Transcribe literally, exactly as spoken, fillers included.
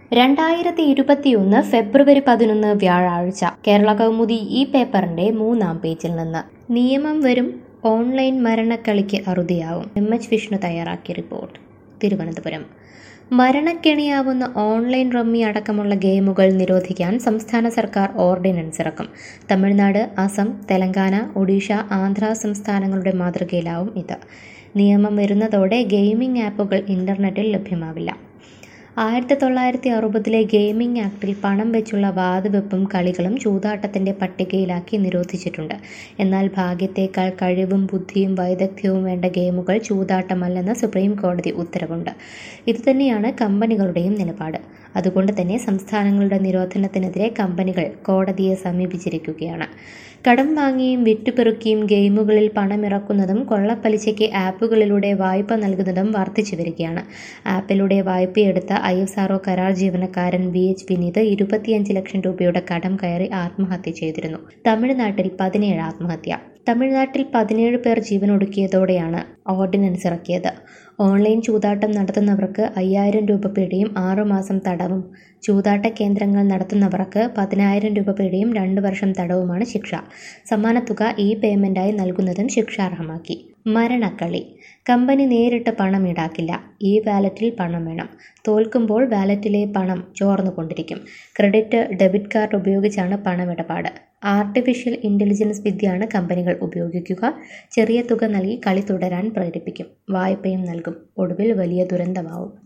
രണ്ടായിരത്തി ഇരുപത്തിയൊന്ന് ഫെബ്രുവരി പതിനൊന്ന് വ്യാഴാഴ്ച കേരള കൗമുദി ഈ പേപ്പറിന്റെ മൂന്നാം പേജിൽ നിന്ന് നിയമം വരും ഓൺലൈൻ മരണക്കളിക്ക് അറുതിയാവും. എം എച്ച് വിഷ്ണു തയ്യാറാക്കിയ റിപ്പോർട്ട്. തിരുവനന്തപുരം മരണക്കെണിയാവുന്ന ഓൺലൈൻ റമ്മി അടക്കമുള്ള ഗെയിമുകൾ നിരോധിക്കാൻ സംസ്ഥാന സർക്കാർ ഓർഡിനൻസ് ഇറക്കും. തമിഴ്നാട്, അസം, തെലങ്കാന, ഒഡീഷ, ആന്ധ്ര സംസ്ഥാനങ്ങളുടെ മാതൃകയിലാവും ഇത്. നിയമം വരുന്നതോടെ ഗെയിമിംഗ് ആപ്പുകൾ ഇന്റർനെറ്റിൽ ലഭ്യമാവില്ല. ആയിരത്തി തൊള്ളായിരത്തി അറുപതിലെ ഗെയിമിംഗ് ആക്ടിൽ പണം വെച്ചുള്ള വാതുവെപ്പും കളികളും ചൂതാട്ടത്തിന്റെ പട്ടികയിലാക്കി നിരോധിച്ചിട്ടുണ്ട്. എന്നാൽ ഭാഗ്യത്തേക്കാൾ കഴിവും ബുദ്ധിയും വൈദഗ്ധ്യവും വേണ്ട ഗെയിമുകൾ ചൂതാട്ടമല്ലെന്ന് സുപ്രീം കോടതി ഉത്തരവുണ്ട്. ഇതുതന്നെയാണ് കമ്പനികളുടെയും നിലപാട്. അതുകൊണ്ട് തന്നെ സംസ്ഥാനങ്ങളുടെ നിരോധനത്തിനെതിരെ കമ്പനികൾ കോടതിയെ സമീപിച്ചിരിക്കുകയാണ്. കടം വാങ്ങിയും വിറ്റുപെറുക്കിയും ഗെയിമുകളിൽ പണമിറക്കുന്നതും കൊള്ളപ്പലിശയ്ക്ക് ആപ്പുകളിലൂടെ വായ്പ നൽകുന്നതും വർദ്ധിച്ചു വരികയാണ്. ആപ്പിലൂടെ വായ്പയെടുത്ത ഐ എസ് ആർ ഒ കരാർ ജീവനക്കാരൻ വി എച്ച് വിനീത് ഇരുപത്തിയഞ്ച് ലക്ഷം രൂപയുടെ കടം കയറി ആത്മഹത്യ ചെയ്തിരുന്നു. തമിഴ്നാട്ടിൽ പതിനേഴ് ആത്മഹത്യ. തമിഴ്നാട്ടിൽ പതിനേഴ് പേർ ജീവനൊടുക്കിയതോടെയാണ് ഓർഡിനൻസ് ഇറക്കിയത്. ഓൺലൈൻ ചൂതാട്ടം നടത്തുന്നവർക്ക് അയ്യായിരം രൂപ പിഴയും ആറുമാസം തടവും, ചൂതാട്ട കേന്ദ്രങ്ങൾ നടത്തുന്നവർക്ക് പതിനായിരം രൂപ പിഴയും രണ്ടു വർഷം തടവുമാണ് ശിക്ഷ. സമ്മാനത്തുക ഇ പേയ്മെന്റായി നൽകുന്നതും ശിക്ഷാർഹമാക്കി. മരണക്കളി. കമ്പനി നേരിട്ട് പണം ഈടാക്കില്ല. ഈ വാലറ്റിൽ പണം വേണം. തോൽക്കുമ്പോൾ വാലറ്റിലെ പണം ചോർന്നുകൊണ്ടിരിക്കും. ക്രെഡിറ്റ്, ഡെബിറ്റ് കാർഡ് ഉപയോഗിച്ചാണ് പണമിടപാട്. ആർട്ടിഫിഷ്യൽ ഇന്റലിജൻസ് വിദ്യയാണ് കമ്പനികൾ ഉപയോഗിക്കുക. ചെറിയ തുക നൽകി കളി തുടരാൻ പ്രേരിപ്പിക്കും. വായ്പയും നൽകും. ഒടുവിൽ വലിയ ദുരന്തമാവും.